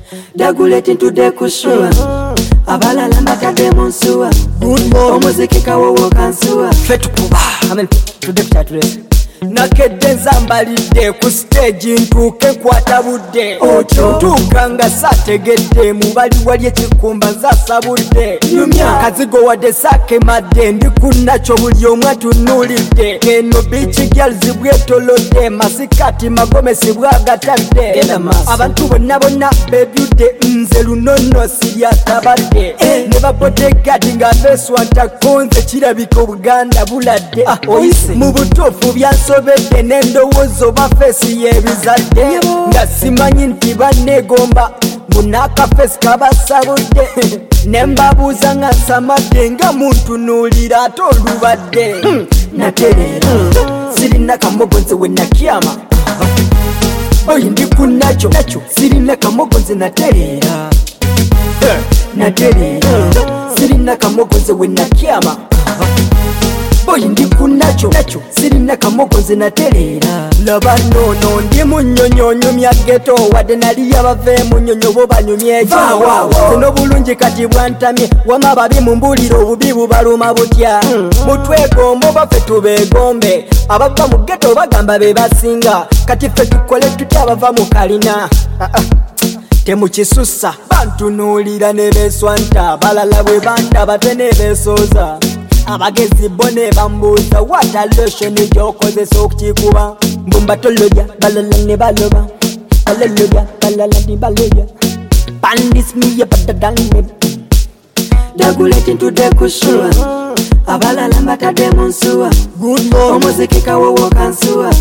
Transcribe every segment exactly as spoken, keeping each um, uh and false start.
Daguleti ntude kushuwa abalala mbatadde mu nsuwa omuziki kawowo kansuwa ffe tukuba amen tudde kukyatule nakedde nzambalidde ku stage ntuuke nkwata budde ntuuka nga saategedde mubali wali ekikumba nzasabudde kazigo wadde saakemadde ndi kunnakyo buli omu atunuulidde eno bichi girls bwetolodde masikati magomesi bwagatadde abantu bonna bonna bebyudde nze lunono siryatabadde ne babodegadi nga beswanta konze kirabika obuganda buladde mu butuufu byansobedde n'endowoozo bafeesi y'ebizadde nga simanyi nti banneegomba munakafeesi kabasabudde ne mbabuuza nga nsamadde nga muntunuulira ate olubadde natereera sirina kamogo nze we nakyama oyi ndi kunnakyo sirina kamogo nze natereera natereera sirina kamogo nze we nakyama oyi ndi kunnakyo sirina kamogo nze natereera laba nono ndi munyonyonyumya geto wadde nali abave munyonyo bo banyumyeja zino bulungi kati bwantamye wama babi mumbulira obubi bubaluma butya mutwegomba baffe tubegombe abava mu geto bagamba be basinga kati ffe tukole tutya abava mu kalina temukisusa bantunuulira ne beswanta balala bwe bandaba te ne besooza abagezi bone bambuuza wata loshoni gyokozesa okukikuba mbumbatolobya balala ne baloba balolobya balala ne balobya pandismiye badadane Daguleti ntude kushuwa abalala mbatadde mu nsuwa omuziki kawowo kansuwa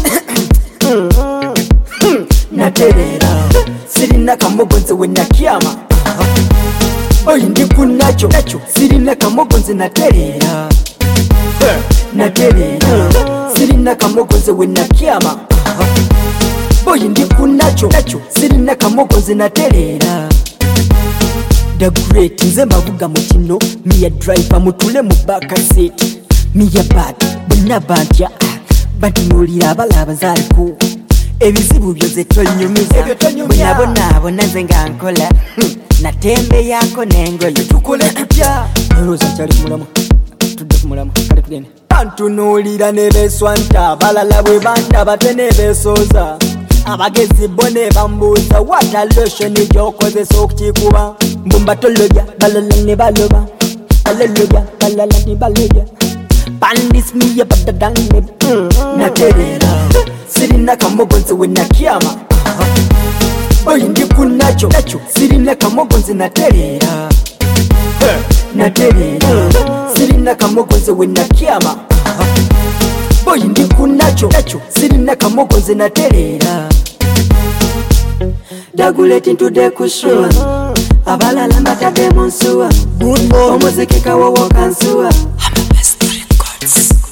natereera sirina kamogo nze we nakyama oyi ndi kunnakyo sirina kamogo nze natereera natereera sirina kamogo nze we nakyama oyi ndi kunnakyo sirina kamogo nze natereera The great nze mbavuga mu kino miya driver mutule mu backseat miya bad bonna bantya batunuulira abalaba zaaliku ebizibu byoze tonyumiza bonaabona nze nga nkola natembe yako nengoye tukole tutya olowooza nkyali kumulamu tudde kumulamu kale tugende bantunuulira ne beswanta balala bwe bandaba te ne besooza abagezi bo ne bambuuza wata loshoni gyokozesa okukikuba mbumbatolobya balala ne baloba balolobya balala ne balobya pandismiye badadane natereera sirina kamogo nze we nakyama oyi ndi kunnakyo sirina kamogo nze natereera natereera sirina kamogo nze we nakyama oyi ndi kunnakyo sirina kamogo nze natereera Daguleti ntude kushuwa abalala mbatadde mu nsuwa omuziki kawowo kansuwa.